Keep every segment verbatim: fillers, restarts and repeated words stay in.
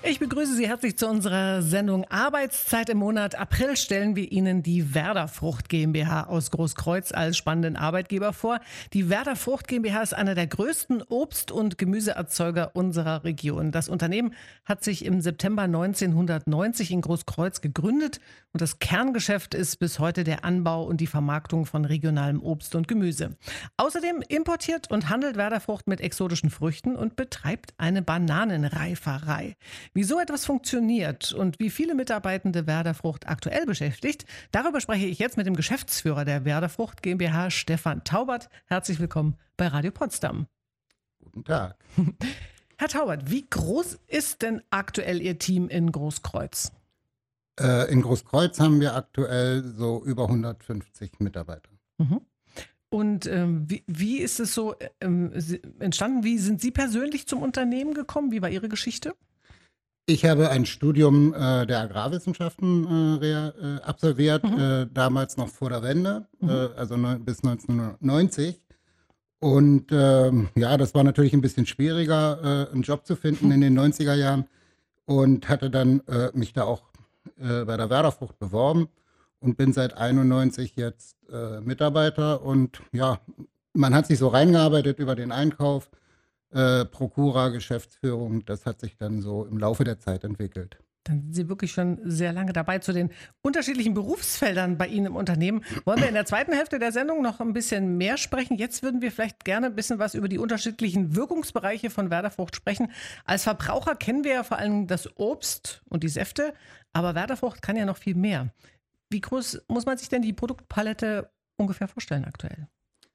Ich begrüße Sie herzlich zu unserer Sendung Arbeitszeit im Monat April. Stellen wir Ihnen die Werder Frucht GmbH aus Großkreuz als spannenden Arbeitgeber vor. Die Werder Frucht GmbH ist einer der größten Obst- und Gemüseerzeuger unserer Region. Das Unternehmen hat sich im September neunzehnhundertneunzig in Großkreuz gegründet und das Kerngeschäft ist bis heute der Anbau und die Vermarktung von regionalem Obst und Gemüse. Außerdem importiert und handelt Werder Frucht mit exotischen Früchten und betreibt eine Bananenreiferei. Wie so etwas funktioniert und wie viele Mitarbeitende Werder Frucht aktuell beschäftigt, darüber spreche ich jetzt mit dem Geschäftsführer der Werder Frucht GmbH, Stefan Taubert. Herzlich willkommen bei Radio Potsdam. Guten Tag. Herr Taubert, wie groß ist denn aktuell Ihr Team in Großkreuz? Äh, in Großkreuz haben wir aktuell so über hundertfünfzig Mitarbeiter. Mhm. Und ähm, wie, wie ist es so ähm, entstanden? Wie sind Sie persönlich zum Unternehmen gekommen? Wie war Ihre Geschichte? Ich habe ein Studium äh, der Agrarwissenschaften äh, rea, äh, absolviert, mhm. äh, damals noch vor der Wende, mhm. äh, also ne, bis neunzehnhundertneunzig. Und äh, ja, das war natürlich ein bisschen schwieriger, äh, einen Job zu finden in den neunziger Jahren und hatte dann äh, mich da auch äh, bei der Werder Frucht beworben und bin seit einundneunzig jetzt äh, Mitarbeiter. Und ja, man hat sich so reingearbeitet über den Einkauf, Äh, Prokura, Geschäftsführung, das hat sich dann so im Laufe der Zeit entwickelt. Dann sind Sie wirklich schon sehr lange dabei. Zu den unterschiedlichen Berufsfeldern bei Ihnen im Unternehmen wollen wir in der zweiten Hälfte der Sendung noch ein bisschen mehr sprechen. Jetzt würden wir vielleicht gerne ein bisschen was über die unterschiedlichen Wirkungsbereiche von Werder Frucht sprechen. Als Verbraucher kennen wir ja vor allem das Obst und die Säfte, aber Werder Frucht kann ja noch viel mehr. Wie groß muss man sich denn die Produktpalette ungefähr vorstellen aktuell?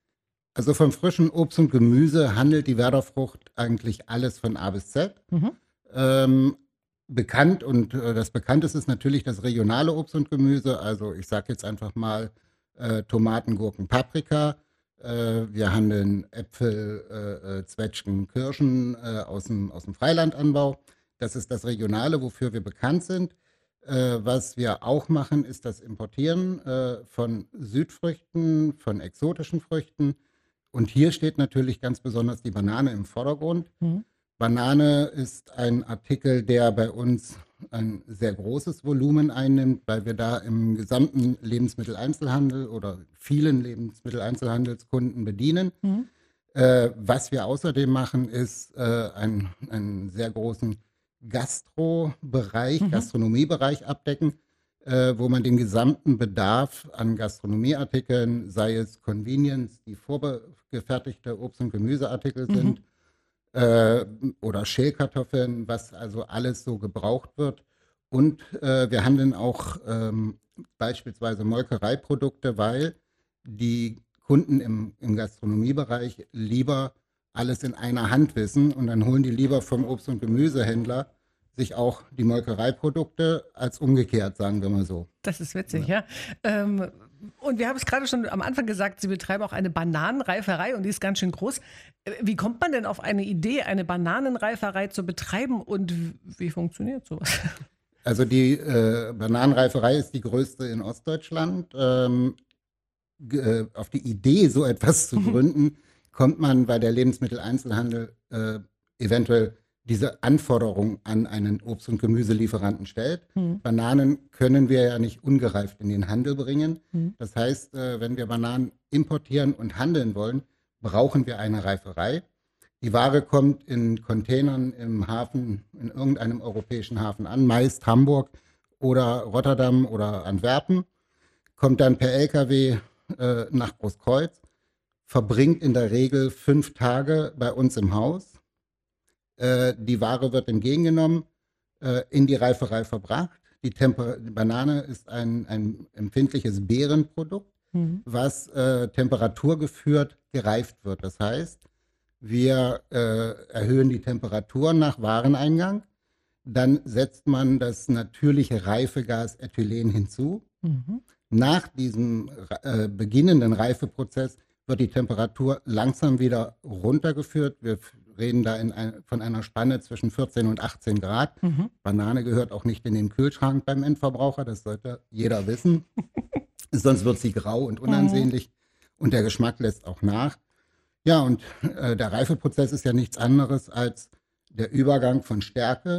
Also vom frischen Obst und Gemüse handelt die Werder Frucht eigentlich alles von A bis Z. Mhm. Ähm, bekannt und äh, das bekannteste ist natürlich das regionale Obst und Gemüse. Also ich sage jetzt einfach mal äh, Tomaten, Gurken, Paprika. Äh, wir handeln Äpfel, äh, äh, Zwetschgen, Kirschen äh, aus dem, aus dem Freilandanbau. Das ist das Regionale, wofür wir bekannt sind. Äh, was wir auch machen, ist das Importieren äh, von Südfrüchten, von exotischen Früchten. Und hier steht natürlich ganz besonders die Banane im Vordergrund. Mhm. Banane ist ein Artikel, der bei uns ein sehr großes Volumen einnimmt, weil wir da im gesamten Lebensmitteleinzelhandel oder vielen Lebensmitteleinzelhandelskunden bedienen. Mhm. Äh, was wir außerdem machen, ist äh, ein, einen sehr großen Gastrobereich, mhm. Gastronomiebereich abdecken, Äh, wo man den gesamten Bedarf an Gastronomieartikeln, sei es Convenience, die vorgefertigte Obst- und Gemüseartikel mhm. sind, äh, oder Schälkartoffeln, was also alles so gebraucht wird. Und äh, wir handeln auch ähm, beispielsweise Molkereiprodukte, weil die Kunden im, im Gastronomiebereich lieber alles in einer Hand wissen und dann holen die lieber vom Obst- und Gemüsehändler sich auch die Molkereiprodukte als umgekehrt, sagen wir mal so. Das ist witzig, ja. ja. Ähm, und wir haben es gerade schon am Anfang gesagt, Sie betreiben auch eine Bananenreiferei und die ist ganz schön groß. Wie kommt man denn auf eine Idee, eine Bananenreiferei zu betreiben und wie funktioniert sowas? Also die äh, Bananenreiferei ist die größte in Ostdeutschland. Ähm, äh, auf die Idee, so etwas zu gründen, kommt man, weil der Lebensmitteleinzelhandel äh, eventuell diese Anforderung an einen Obst- und Gemüselieferanten stellt. Mhm. Bananen können wir ja nicht ungereift in den Handel bringen. Mhm. Das heißt, äh, wenn wir Bananen importieren und handeln wollen, brauchen wir eine Reiferei. Die Ware kommt in Containern im Hafen, in irgendeinem europäischen Hafen an, meist Hamburg oder Rotterdam oder Antwerpen, kommt dann per L K W äh, nach Großkreuz, verbringt in der Regel fünf Tage bei uns im Haus. Die Ware wird entgegengenommen, äh, in die Reiferei verbracht. Die, Temper- die Banane ist ein, ein empfindliches Beerenprodukt, mhm. was äh, temperaturgeführt gereift wird. Das heißt, wir äh, erhöhen die Temperatur nach Wareneingang. Dann setzt man das natürliche Reifegas Ethylen hinzu. Mhm. Nach diesem äh, beginnenden Reifeprozess wird die Temperatur langsam wieder runtergeführt. Wir reden da in ein, von einer Spanne zwischen vierzehn und achtzehn Grad. Mhm. Banane gehört auch nicht in den Kühlschrank beim Endverbraucher, das sollte jeder wissen. Sonst wird sie grau und unansehnlich mhm. und der Geschmack lässt auch nach. Ja, und äh, der Reifeprozess ist ja nichts anderes als der Übergang von Stärke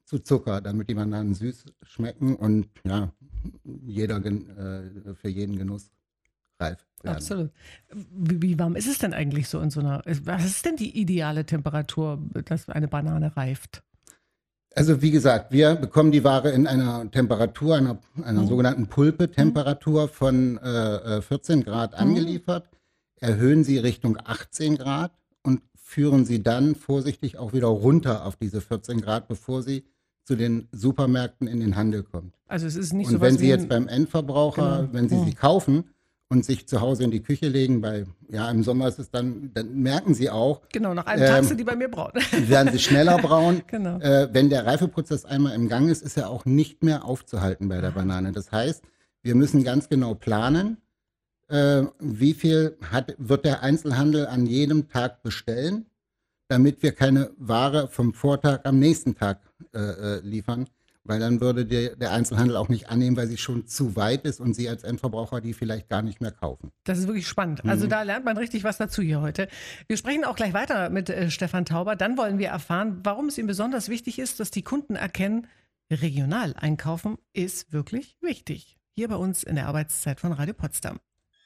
zu Zucker, damit die Bananen süß schmecken und ja, jeder, äh, für jeden Genuss reif werden. Absolut. Wie, wie warm ist es denn eigentlich so in so einer, was ist denn die ideale Temperatur, dass eine Banane reift? Also wie gesagt, wir bekommen die Ware in einer Temperatur, einer, einer Mhm. sogenannten Pulpe-Temperatur von äh, vierzehn Grad Mhm. angeliefert, erhöhen sie Richtung achtzehn Grad und führen sie dann vorsichtig auch wieder runter auf diese vierzehn Grad, bevor sie zu den Supermärkten in den Handel kommt. Also es ist nicht Und so wenn was Sie wie jetzt ein, beim Endverbraucher, genau. wenn Sie sie Mhm. kaufen und sich zu Hause in die Küche legen, bei, ja, im Sommer ist es dann, dann merken Sie auch, Genau, nach einem Tag ähm, sind die bei mir braun. werden sie schneller braun. Genau. Äh, wenn der Reifeprozess einmal im Gang ist, ist er auch nicht mehr aufzuhalten bei der Banane. Das heißt, wir müssen ganz genau planen, äh, wie viel hat, wird der Einzelhandel an jedem Tag bestellen, damit wir keine Ware vom Vortag am nächsten Tag äh, äh, liefern, weil dann würde der, der Einzelhandel auch nicht annehmen, weil sie schon zu weit ist und Sie als Endverbraucher die vielleicht gar nicht mehr kaufen. Das ist wirklich spannend. Also Mhm. da lernt man richtig was dazu hier heute. Wir sprechen auch gleich weiter mit äh, Stefan Tauber. Dann wollen wir erfahren, warum es ihm besonders wichtig ist, dass die Kunden erkennen, regional einkaufen ist wirklich wichtig. Hier bei uns in der Arbeitszeit von Radio Potsdam.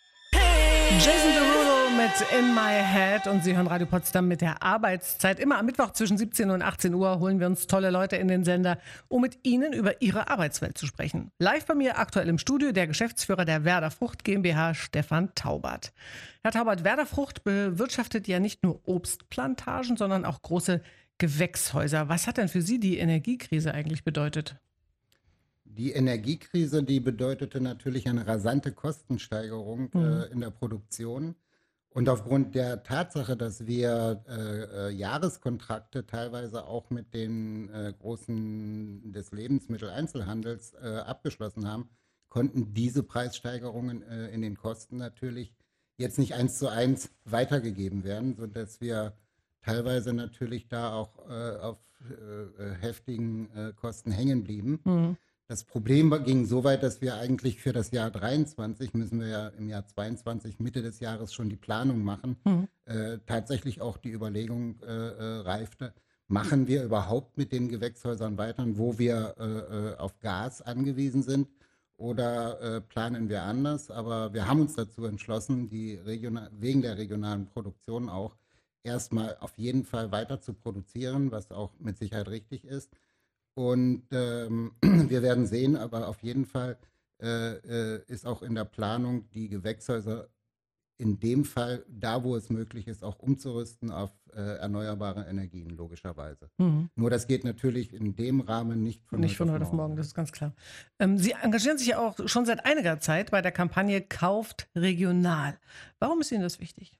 Jason Derulo mit In My Head und Sie hören Radio Potsdam mit der Arbeitszeit. Immer am Mittwoch zwischen siebzehn und achtzehn Uhr holen wir uns tolle Leute in den Sender, um mit Ihnen über Ihre Arbeitswelt zu sprechen. Live bei mir aktuell im Studio der Geschäftsführer der Werder Frucht GmbH, Stefan Taubert. Herr Taubert, Werder Frucht bewirtschaftet ja nicht nur Obstplantagen, sondern auch große Gewächshäuser. Was hat denn für Sie die Energiekrise eigentlich bedeutet? Die Energiekrise, die bedeutete natürlich eine rasante Kostensteigerung Mhm. äh, in der Produktion. Und aufgrund der Tatsache, dass wir äh, äh, Jahreskontrakte teilweise auch mit den äh, Großen des Lebensmitteleinzelhandels äh, abgeschlossen haben, konnten diese Preissteigerungen äh, in den Kosten natürlich jetzt nicht eins zu eins weitergegeben werden, sodass wir teilweise natürlich da auch äh, auf äh, äh, heftigen äh, Kosten hängen blieben. Mhm. Das Problem war- ging so weit, dass wir eigentlich für das Jahr dreiundzwanzig, müssen wir ja im Jahr zweiundzwanzig, Mitte des Jahres schon die Planung machen, Mhm. äh, tatsächlich auch die Überlegung äh, äh, reifte, machen wir überhaupt mit den Gewächshäusern weiter, wo wir äh, äh, auf Gas angewiesen sind oder äh, planen wir anders. Aber wir haben uns dazu entschlossen, die regional, wegen der regionalen Produktion auch erstmal auf jeden Fall weiter zu produzieren, was auch mit Sicherheit richtig ist. Und ähm, wir werden sehen, aber auf jeden Fall äh, äh, ist auch in der Planung, die Gewächshäuser in dem Fall, da wo es möglich ist, auch umzurüsten auf äh, erneuerbare Energien, logischerweise. Mhm. Nur das geht natürlich in dem Rahmen nicht von Nicht heute von heute auf morgen, das ist ganz klar. Ähm, Sie engagieren sich ja auch schon seit einiger Zeit bei der Kampagne Kauft regional. Warum ist Ihnen das wichtig?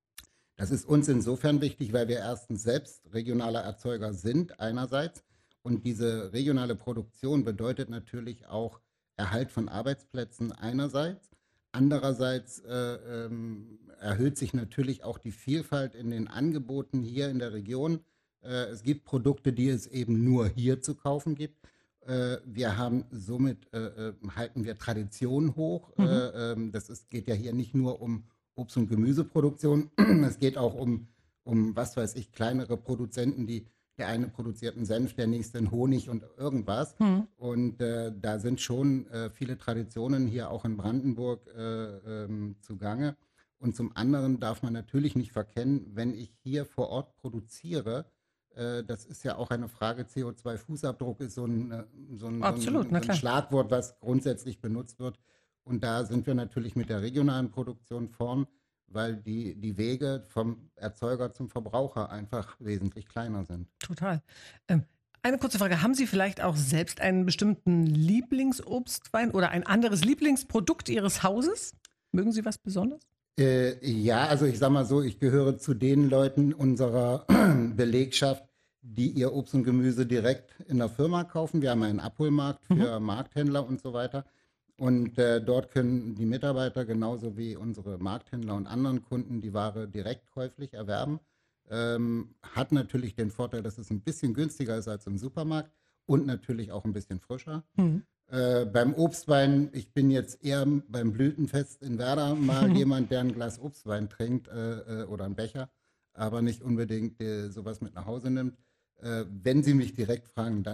Das ist uns insofern wichtig, weil wir erstens selbst regionale Erzeuger sind, einerseits. Und diese regionale Produktion bedeutet natürlich auch Erhalt von Arbeitsplätzen einerseits. Andererseits äh, ähm, erhöht sich natürlich auch die Vielfalt in den Angeboten hier in der Region. Äh, es gibt Produkte, die es eben nur hier zu kaufen gibt. Äh, wir haben somit, äh, äh, halten wir Tradition hoch. Mhm. Äh, ähm, das ist, geht ja hier nicht nur um Obst- und Gemüseproduktion. Es geht auch um, um, was weiß ich, kleinere Produzenten, die der eine produziert einen Senf, der nächste einen Honig und irgendwas. Mhm. Und äh, da sind schon äh, viele Traditionen hier auch in Brandenburg äh, ähm, zugange. Und zum anderen darf man natürlich nicht verkennen, wenn ich hier vor Ort produziere, äh, das ist ja auch eine Frage, C O zwei Fußabdruck ist so ein, äh, so ein, so Absolut, ein, na so ein klar. Schlagwort, was grundsätzlich benutzt wird. Und da sind wir natürlich mit der regionalen Produktion vorn, weil die, die Wege vom Erzeuger zum Verbraucher einfach wesentlich kleiner sind. Total. Ähm, eine kurze Frage. Haben Sie vielleicht auch selbst einen bestimmten Lieblingsobstwein oder ein anderes Lieblingsprodukt Ihres Hauses? Mögen Sie was Besonderes? Äh, ja, also ich sag mal so, ich gehöre zu den Leuten unserer Belegschaft, die ihr Obst und Gemüse direkt in der Firma kaufen. Wir haben einen Abholmarkt für Markthändler und so weiter. Und äh, dort können die Mitarbeiter genauso wie unsere Markthändler und anderen Kunden die Ware direkt käuflich erwerben. Ähm, hat natürlich den Vorteil, dass es ein bisschen günstiger ist als im Supermarkt und natürlich auch ein bisschen frischer. Mhm. Äh, beim Obstwein, ich bin jetzt eher beim Blütenfest in Werder mal jemand, der ein Glas Obstwein trinkt äh, äh, oder einen Becher, aber nicht unbedingt äh, sowas mit nach Hause nimmt. Äh, wenn Sie mich direkt fragen, dann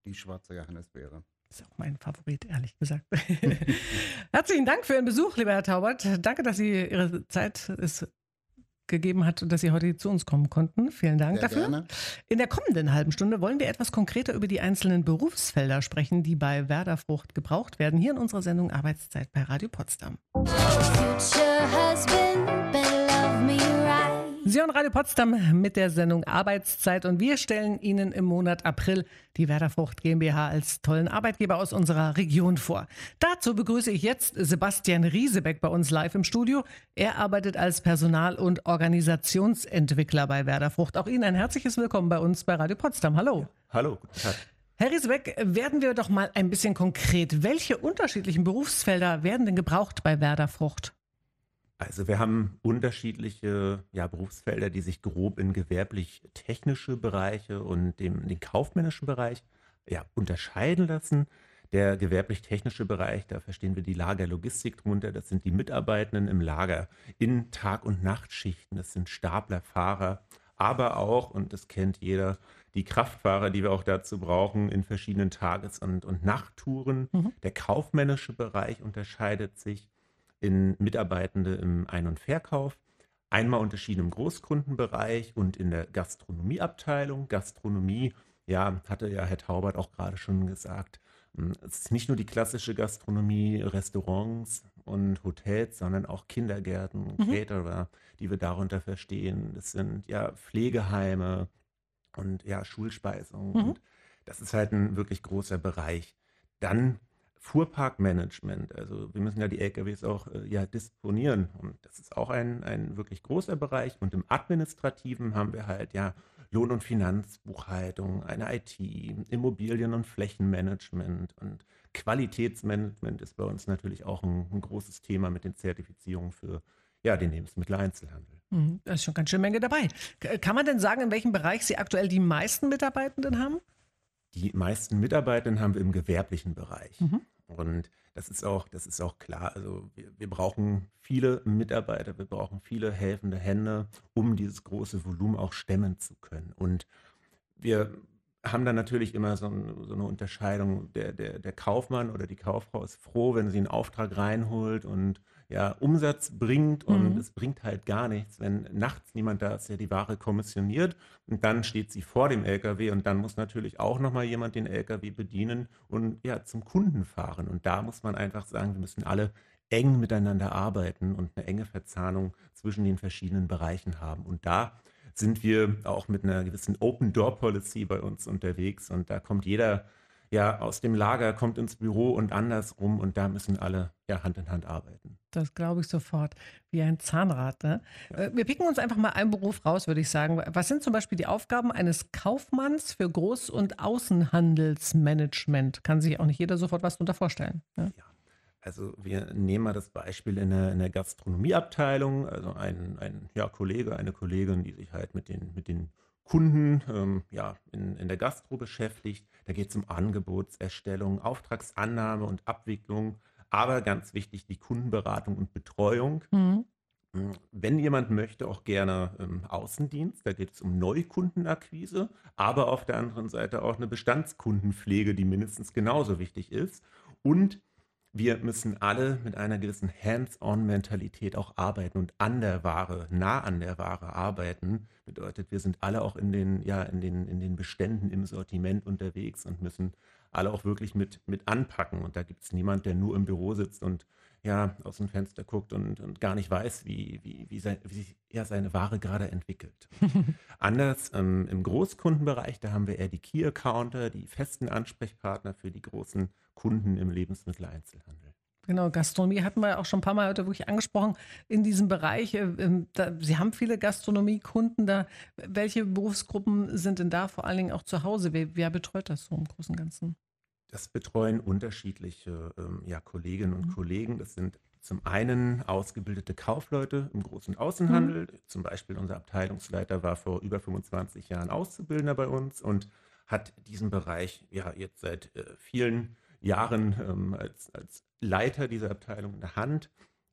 die schwarze Johannisbeere. Das ist auch mein Favorit, ehrlich gesagt. Herzlichen Dank für Ihren Besuch, lieber Herr Taubert. Danke, dass Sie Ihre Zeit es gegeben hat und dass Sie heute zu uns kommen konnten. Vielen Dank Sehr dafür. gerne. In der kommenden halben Stunde wollen wir etwas konkreter über die einzelnen Berufsfelder sprechen, die bei Werder Frucht gebraucht werden. Hier in unserer Sendung Arbeitszeit bei Radio Potsdam. Sie hören Radio Potsdam mit der Sendung Arbeitszeit und wir stellen Ihnen im Monat April die Werder Frucht GmbH als tollen Arbeitgeber aus unserer Region vor. Dazu begrüße ich jetzt Sebastian Riesebeck bei uns live im Studio. Er arbeitet als Personal- und Organisationsentwickler bei Werder Frucht. Auch Ihnen ein herzliches Willkommen bei uns bei Radio Potsdam. Hallo. Ja, hallo, guten Tag. Herr Riesebeck, werden wir doch mal ein bisschen konkret. Welche unterschiedlichen Berufsfelder werden denn gebraucht bei Werder Frucht? Also wir haben unterschiedliche ja, Berufsfelder, die sich grob in gewerblich-technische Bereiche und dem, den kaufmännischen Bereich ja, unterscheiden lassen. Der gewerblich-technische Bereich, da verstehen wir die Lagerlogistik drunter, das sind die Mitarbeitenden im Lager in Tag- und Nachtschichten, das sind Staplerfahrer, aber auch, und das kennt jeder, die Kraftfahrer, die wir auch dazu brauchen, in verschiedenen Tages- und, und Nachttouren. Mhm. Der kaufmännische Bereich unterscheidet sich in Mitarbeitende im Ein- und Verkauf, einmal unterschieden im Großkundenbereich und in der Gastronomieabteilung. Gastronomie, ja, hatte ja Herr Taubert auch gerade schon gesagt, es ist nicht nur die klassische Gastronomie, Restaurants und Hotels, sondern auch Kindergärten, mhm. Caterer, die wir darunter verstehen. Das sind ja Pflegeheime und ja Schulspeisung. Mhm. Und das ist halt ein wirklich großer Bereich. Dann Fuhrparkmanagement, also wir müssen ja die L K Ws auch äh, ja, disponieren und das ist auch ein, ein wirklich großer Bereich und im Administrativen haben wir halt ja Lohn- und Finanzbuchhaltung, eine I T, Immobilien- und Flächenmanagement und Qualitätsmanagement ist bei uns natürlich auch ein, ein großes Thema mit den Zertifizierungen für ja, den Lebensmitteleinzelhandel. Da ist schon ganz schön Menge dabei. Kann man denn sagen, in welchem Bereich Sie aktuell die meisten Mitarbeitenden haben? Die meisten Mitarbeitenden haben wir im gewerblichen Bereich. Mhm. Und das ist auch, das ist auch klar. Also wir, wir brauchen viele Mitarbeiter, wir brauchen viele helfende Hände, um dieses große Volumen auch stemmen zu können. Und wir haben dann natürlich immer so, ein, so eine Unterscheidung. Der, der, der Kaufmann oder die Kauffrau ist froh, wenn sie einen Auftrag reinholt und ja, Umsatz bringt und mhm. es bringt halt gar nichts, wenn nachts niemand da ist, der die Ware kommissioniert und dann steht sie vor dem L K W und dann muss natürlich auch nochmal jemand den L K W bedienen und ja, zum Kunden fahren und da muss man einfach sagen, wir müssen alle eng miteinander arbeiten und eine enge Verzahnung zwischen den verschiedenen Bereichen haben und da sind wir auch mit einer gewissen Open-Door-Policy bei uns unterwegs und da kommt jeder ja aus dem Lager, kommt ins Büro und andersrum und da müssen alle ja Hand in Hand arbeiten. Das glaube ich sofort, wie ein Zahnrad. Ne? Ja. Wir picken uns einfach mal einen Beruf raus, würde ich sagen. Was sind zum Beispiel die Aufgaben eines Kaufmanns für Groß- und Außenhandelsmanagement? Kann sich auch nicht jeder sofort was darunter vorstellen. Ne? Ja. Also wir nehmen mal das Beispiel in der, in der Gastronomieabteilung, also ein, ein ja, Kollege, eine Kollegin, die sich halt mit den, mit den Kunden ähm, ja, in, in der Gastro beschäftigt. Da geht es um Angebotserstellung, Auftragsannahme und Abwicklung, aber ganz wichtig die Kundenberatung und Betreuung. Mhm. Wenn jemand möchte, auch gerne im Außendienst, da geht es um Neukundenakquise, aber auf der anderen Seite auch eine Bestandskundenpflege, die mindestens genauso wichtig ist. Und wir müssen alle mit einer gewissen Hands-on-Mentalität auch arbeiten und an der Ware, nah an der Ware arbeiten. Bedeutet, wir sind alle auch in den, ja, in den, in den Beständen im Sortiment unterwegs und müssen alle auch wirklich mit, mit anpacken. Und da gibt es niemand, der nur im Büro sitzt und ja, aus dem Fenster guckt und, und gar nicht weiß, wie, wie, wie, sein, wie sich ja, seine Ware gerade entwickelt. Anders ähm, im Großkundenbereich, da haben wir eher die Key-Accounter, die festen Ansprechpartner für die großen Kunden im Lebensmitteleinzelhandel. Genau, Gastronomie hatten wir ja auch schon ein paar Mal heute wirklich angesprochen in diesem Bereich. Äh, da, Sie haben viele Gastronomiekunden da. Welche Berufsgruppen sind denn da vor allen Dingen auch zu Hause? Wer, wer betreut das so im Großen und Ganzen? Das betreuen unterschiedliche ähm, ja, Kolleginnen und mhm. Kollegen. Das sind zum einen ausgebildete Kaufleute im Groß- und Außenhandel. Mhm. Zum Beispiel unser Abteilungsleiter war vor über fünfundzwanzig Jahren Auszubildender bei uns und hat diesen Bereich ja jetzt seit äh, vielen Jahren ähm, als, als Leiter dieser Abteilung in der Hand.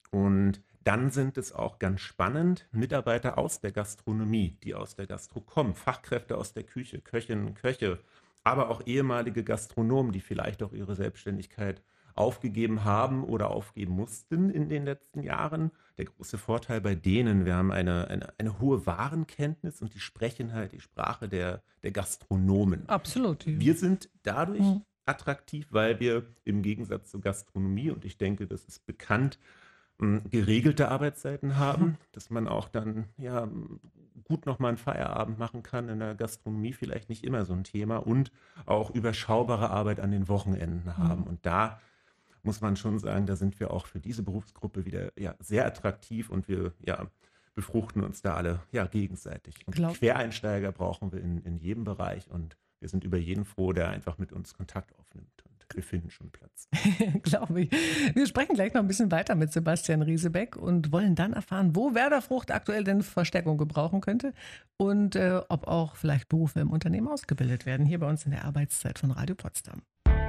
Und dann sind es auch ganz spannend, Mitarbeiter aus der Gastronomie, die aus der Gastro kommen, Fachkräfte aus der Küche, Köchinnen, Köche, aber auch ehemalige Gastronomen, die vielleicht auch ihre Selbstständigkeit aufgegeben haben oder aufgeben mussten in den letzten Jahren. Der große Vorteil bei denen, wir haben eine, eine, eine hohe Warenkenntnis und die sprechen halt die Sprache der, der Gastronomen. Absolut. Wir sind dadurch Mhm. attraktiv, weil wir im Gegensatz zur Gastronomie, und ich denke, das ist bekannt, m, geregelte Arbeitszeiten haben, dass man auch dann ja gut nochmal einen Feierabend machen kann. In der Gastronomie vielleicht nicht immer so ein Thema und auch überschaubare Arbeit an den Wochenenden haben. Und da muss man schon sagen, da sind wir auch für diese Berufsgruppe wieder ja, sehr attraktiv und wir ja, befruchten uns da alle ja, gegenseitig. Und Glaub- Quereinsteiger brauchen wir in, in jedem Bereich und wir sind über jeden froh, der einfach mit uns Kontakt aufnimmt. Und wir finden schon Platz. Glaube ich. Wir sprechen gleich noch ein bisschen weiter mit Sebastian Riesebeck und wollen dann erfahren, wo Werder Frucht aktuell denn Verstärkung gebrauchen könnte und äh, ob auch vielleicht Berufe im Unternehmen ausgebildet werden, hier bei uns in der Arbeitszeit von Radio Potsdam.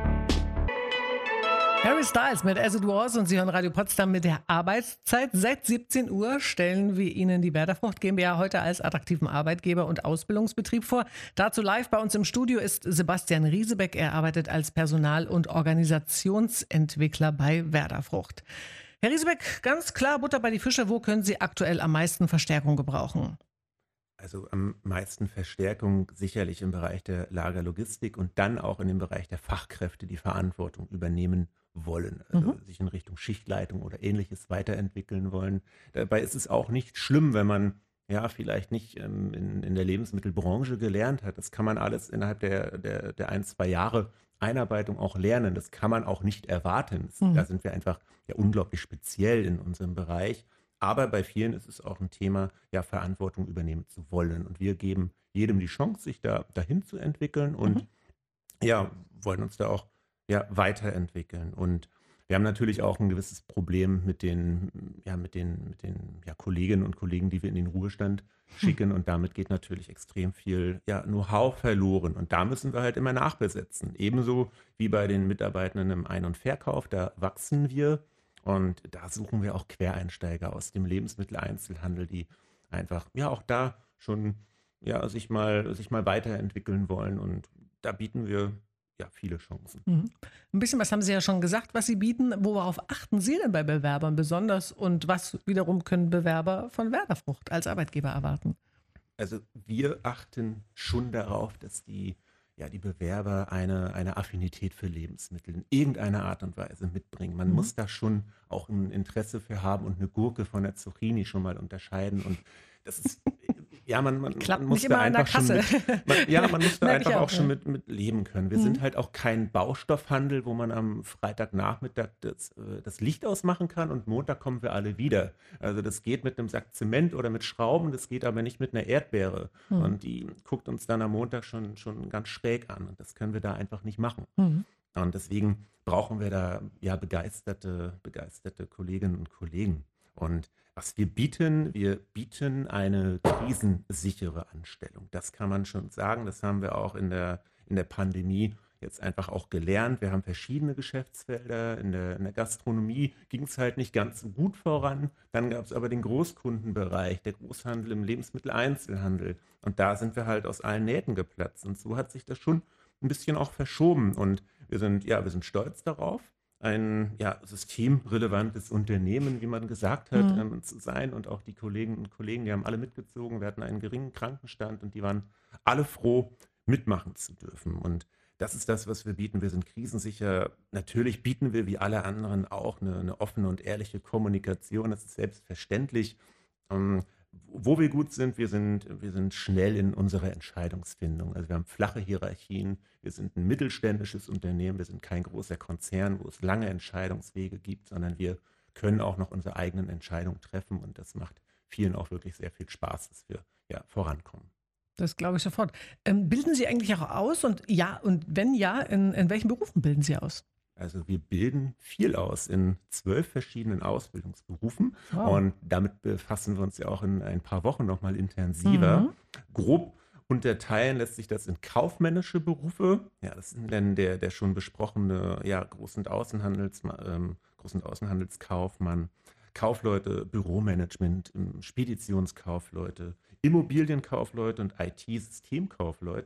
Harry Styles mit As It Was und Sie hören Radio Potsdam mit der Arbeitszeit. Seit siebzehn Uhr stellen wir Ihnen die Werder Frucht GmbH heute als attraktiven Arbeitgeber und Ausbildungsbetrieb vor. Dazu live bei uns im Studio ist Sebastian Riesebeck. Er arbeitet als Personal- und Organisationsentwickler bei Werder Frucht. Herr Riesebeck, ganz klar Butter bei die Fische. Wo können Sie aktuell am meisten Verstärkung gebrauchen? Also am meisten Verstärkung sicherlich im Bereich der Lagerlogistik und dann auch in dem Bereich der Fachkräfte, die Verantwortung übernehmen wollen, also Mhm. sich in Richtung Schichtleitung oder Ähnliches weiterentwickeln wollen. Dabei ist es auch nicht schlimm, wenn man ja vielleicht nicht ähm, in, in der Lebensmittelbranche gelernt hat. Das kann man alles innerhalb der, der, der ein, zwei Jahre Einarbeitung auch lernen. Das kann man auch nicht erwarten. Das, Mhm. Da sind wir einfach ja unglaublich speziell in unserem Bereich. Aber bei vielen ist es auch ein Thema, ja, Verantwortung übernehmen zu wollen. Und wir geben jedem die Chance, sich da dahin zu entwickeln und Mhm. ja, wollen uns da auch ja, weiterentwickeln. Und wir haben natürlich auch ein gewisses Problem mit den, ja, mit den, mit den ja, Kolleginnen und Kollegen, die wir in den Ruhestand schicken. Und damit geht natürlich extrem viel ja, Know-how verloren. Und da müssen wir halt immer nachbesetzen. Ebenso wie bei den Mitarbeitenden im Ein- und Verkauf, da wachsen wir. Und da suchen wir auch Quereinsteiger aus dem Lebensmitteleinzelhandel, die einfach ja auch da schon ja, sich mal, sich mal weiterentwickeln wollen. Und da bieten wir ja viele Chancen. Mhm. Ein bisschen was haben Sie ja schon gesagt, was Sie bieten. Worauf achten Sie denn bei Bewerbern besonders und was wiederum können Bewerber von Werder Frucht als Arbeitgeber erwarten? Also wir achten schon darauf, dass die, ja, die Bewerber eine, eine Affinität für Lebensmittel in irgendeiner Art und Weise mitbringen. Man Mhm. muss da schon auch ein Interesse für haben und eine Gurke von der Zucchini schon mal unterscheiden. Und das ist, ja, man, man, Klappt man muss nicht da immer an der einfach schon Kasse. mit, man, ja, man muss da Merke ich einfach auch, auch schon ja. mit, mit leben können. Wir Mhm. sind halt auch kein Baustoffhandel, wo man am Freitagnachmittag das, äh, das Licht ausmachen kann und Montag kommen wir alle wieder. Also das geht mit einem Sack Zement oder mit Schrauben, das geht aber nicht mit einer Erdbeere. Mhm. Und die guckt uns dann am Montag schon, schon ganz schräg an und das können wir da einfach nicht machen. Mhm. Und deswegen brauchen wir da ja begeisterte, begeisterte Kolleginnen und Kollegen. Und was wir bieten, wir bieten eine krisensichere Anstellung. Das kann man schon sagen. Das haben wir auch in der, in der Pandemie jetzt einfach auch gelernt. Wir haben verschiedene Geschäftsfelder. In der, in der Gastronomie ging es halt nicht ganz so gut voran. Dann gab es aber den Großkundenbereich, der Großhandel im Lebensmitteleinzelhandel. Und da sind wir halt aus allen Nähten geplatzt. Und so hat sich das schon ein bisschen auch verschoben. Und wir sind, ja, wir sind stolz darauf, ein ja, systemrelevantes Unternehmen, wie man gesagt hat, Mhm. ähm, zu sein. Und auch die Kolleginnen und Kollegen, die haben alle mitgezogen. Wir hatten einen geringen Krankenstand und die waren alle froh, mitmachen zu dürfen. Und das ist das, was wir bieten. Wir sind krisensicher. Natürlich bieten wir wie alle anderen auch eine, eine offene und ehrliche Kommunikation. Das ist selbstverständlich. Ähm, wo wir gut sind, wir sind, wir sind schnell in unserer Entscheidungsfindung. Also wir haben flache Hierarchien, wir sind ein mittelständisches Unternehmen, wir sind kein großer Konzern, wo es lange Entscheidungswege gibt, sondern wir können auch noch unsere eigenen Entscheidungen treffen und das macht vielen auch wirklich sehr viel Spaß, dass wir ja vorankommen. Das glaube ich sofort. Ähm, bilden Sie eigentlich auch aus? Und ja, und wenn ja, in, in welchen Berufen bilden Sie aus? Also wir bilden viel aus in zwölf verschiedenen Ausbildungsberufen Wow. und damit befassen wir uns ja auch in ein paar Wochen nochmal intensiver. Mhm. Grob unterteilen lässt sich das in kaufmännische Berufe. Ja, das sind dann der, der schon besprochene ja, Groß- und Außenhandels, ähm, Groß- und Außenhandelskaufmann, Kaufleute, Büromanagement, ähm, Speditionskaufleute, Immobilienkaufleute und I T-Systemkaufleute.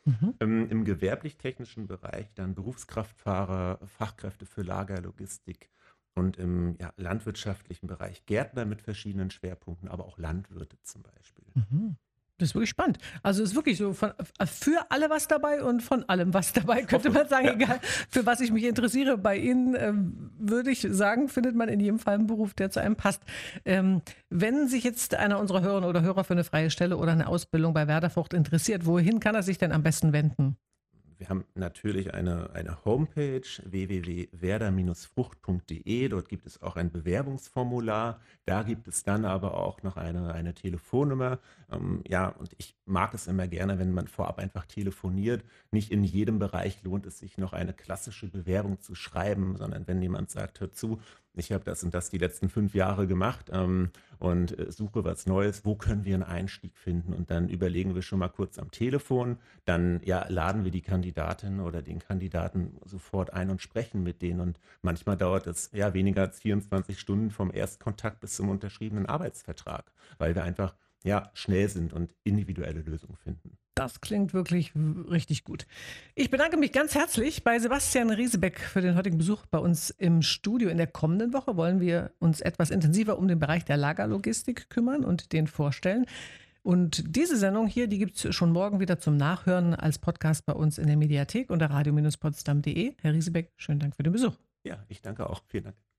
Mhm. Ähm, Im gewerblich-technischen Bereich dann Berufskraftfahrer, Fachkräfte für Lagerlogistik und im ja, landwirtschaftlichen Bereich Gärtner mit verschiedenen Schwerpunkten, aber auch Landwirte zum Beispiel. Mhm. Das ist wirklich spannend. Also ist wirklich so von, für alle was dabei und von allem was dabei, könnte man sagen. Ja. Egal, für was ich mich interessiere. Bei Ihnen ähm, würde ich sagen, findet man in jedem Fall einen Beruf, der zu einem passt. Ähm, wenn sich jetzt einer unserer Hörerinnen oder Hörer für eine freie Stelle oder eine Ausbildung bei Werder Frucht interessiert, wohin kann er sich denn am besten wenden? Wir haben natürlich eine, eine Homepage w w w punkt werder frucht punkt d e. Dort gibt es auch ein Bewerbungsformular. Da gibt es dann aber auch noch eine, eine Telefonnummer. Ähm, ja, und ich mag es immer gerne, wenn man vorab einfach telefoniert. Nicht in jedem Bereich lohnt es sich noch eine klassische Bewerbung zu schreiben, sondern wenn jemand sagt, hör zu, ich habe das und das die letzten fünf Jahre gemacht ähm, und äh, suche was Neues. Wo können wir einen Einstieg finden? Und dann überlegen wir schon mal kurz am Telefon. Dann ja, laden wir die Kandidatin oder den Kandidaten sofort ein und sprechen mit denen. Und manchmal dauert es ja weniger als vierundzwanzig Stunden vom Erstkontakt bis zum unterschriebenen Arbeitsvertrag, weil wir einfach ja schnell sind und individuelle Lösungen finden. Das klingt wirklich richtig gut. Ich bedanke mich ganz herzlich bei Sebastian Riesebeck für den heutigen Besuch bei uns im Studio. In der kommenden Woche wollen wir uns etwas intensiver um den Bereich der Lagerlogistik kümmern und den vorstellen. Und diese Sendung hier, die gibt es schon morgen wieder zum Nachhören als Podcast bei uns in der Mediathek unter radio Bindestrich potsdam punkt de. Herr Riesebeck, schönen Dank für den Besuch. Ja, ich danke auch. Vielen Dank.